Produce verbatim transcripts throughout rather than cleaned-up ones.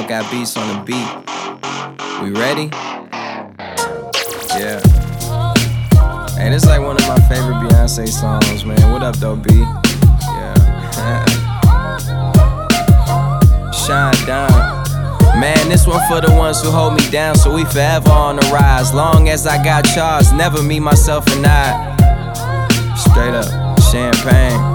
South got beats on the beat. We ready? Yeah. Hey, this is like one of my favorite Beyonce songs, man. What up, though, B? Yeah. Shine down. Man, this one for the ones who hold me down, so we forever on the rise. Long as I got charged, never me, myself, and I. Straight up, champagne.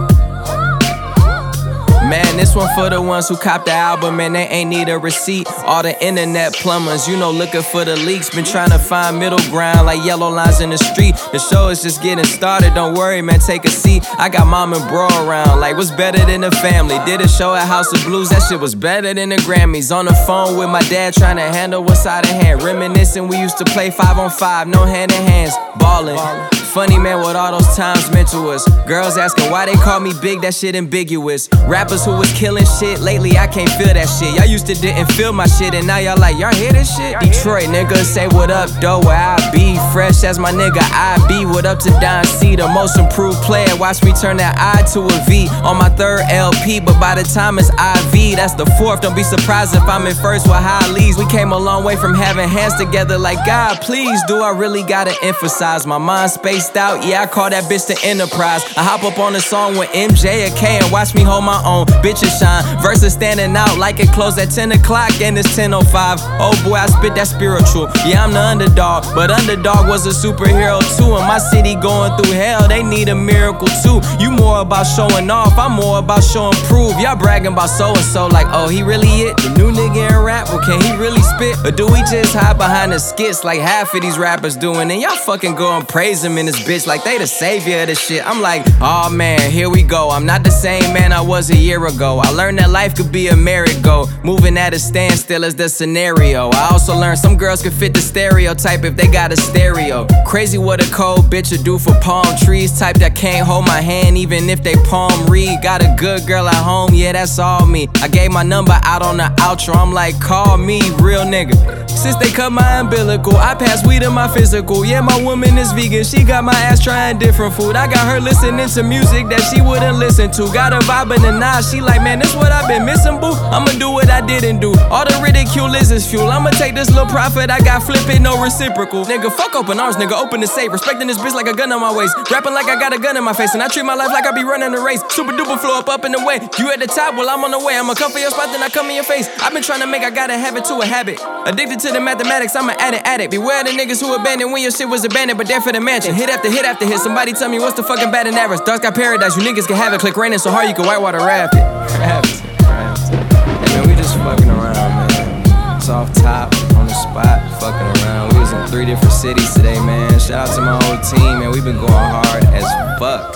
Man, this one for the ones who copped the album and they ain't need a receipt. All the internet plumbers, you know, looking for the leaks. Been trying to find middle ground like yellow lines in the street. The show is just getting started, don't worry, man, take a seat. I got mom and bro around, like what's better than the family? Did a show at House of Blues, that shit was better than the Grammys. On the phone with my dad trying to handle what's out of hand. Reminiscing, we used to play five on five, no hand in hands, ballin'. Funny, man, what all those times meant to us. Girls asking why they call me big, that shit ambiguous. Rappers who was killing shit, lately I can't feel that shit. Y'all used to didn't feel my shit, and now y'all like, y'all hear this shit? Detroit niggas say what up, though, where I be. Fresh as my nigga I be. What up to Don C, the most improved player. Watch me turn that I to a V on my third L P, but by the time it's I V, that's the fourth. Don't be surprised if I'm in first with high leads. We came a long way from having hands together like, God, please, do I really gotta emphasize my mind space out? Yeah, I call that bitch the Enterprise. I hop up on a song with M J or K and watch me hold my own. Bitches shine, verses standing out like it closed at ten o'clock and it's ten oh five. Oh boy, I spit that spiritual. Yeah, I'm the underdog, but underdog was a superhero too. In my city going through hell, they need a miracle too. You more about showing off, I'm more about showing proof. Y'all bragging about so-and-so like, oh, he really it? The new nigga in rap, well, can he really spit? Or do we just hide behind the skits like half of these rappers doing? And y'all fucking go and praise him in this bitch like they the savior of the shit. I'm like, oh man, here we go. I'm not the same man I was a year ago. I learned that life could be a merry-go, moving at a standstill is the scenario. I also learned some girls could fit the stereotype if they got a stereo. Crazy what a cold bitch would do for palm trees. Type that can't hold my hand even if they palm read. Got a good girl at home, yeah, that's all me. I gave my number out on the outro, I'm like, call me, real nigga. Since they cut my umbilical, I pass weed in my physical. Yeah, my woman is vegan, she got my ass trying different food. I got her listening to music that she wouldn't listen to. Got her vibing the nine, she like, man, this what I've been missing, boo. I'ma do what I didn't do. All the ridicule is is fuel. I'ma take this little profit I got, flip it, no reciprocal. Nigga, fuck open arms, nigga, open the safe. Respecting this bitch like a gun on my waist. Rapping like I got a gun in my face, and I treat my life like I be running a race. Super duper flow up, up in the way. You at the top, well, I'm on the way. I'ma come for your spot, then I come in your face. I've been trying to make, I gotta have it to a habit. Addicted to the mathematics, I'm an addict, addict. Beware the niggas who abandoned when your shit was abandoned, but there for the mansion. Hit after hit after hit. Somebody tell me what's the fucking bad and average. Dark Sky Paradise, you niggas can have it. Click raining so hard you can whitewater raft it. Raft it, raft it. Hey man, we just fucking around, man. It's off top, on the spot, fucking around. We was in three different cities today, man. Shout out to my whole team, man. We been going hard as fuck.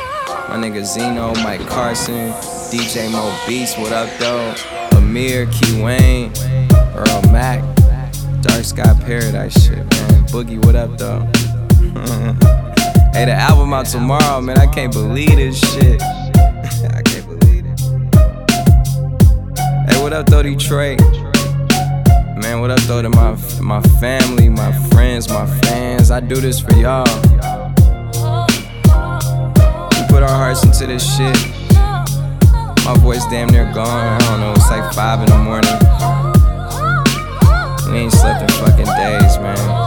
My nigga Zeno, Mike Carson, D J Mo Beast, what up though? Amir, Key Wayne, Earl Mac, Dark Sky Paradise shit, man. Boogie, what up though? Hey, the album out tomorrow, man. I can't believe this shit. I can't believe it. Hey, what up though, Detroit? Man, what up though to my my family, my friends, my fans. I do this for y'all. We put our hearts into this shit. My voice damn near gone. I don't know, it's like five in the morning. We ain't slept in fucking days, man.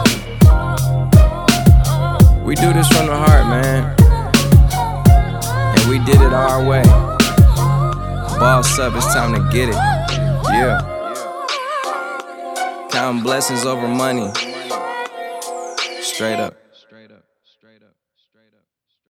We do this from the heart, man. And we did it our way. Boss up, it's time to get it. Yeah. Counting blessings over money. Straight up.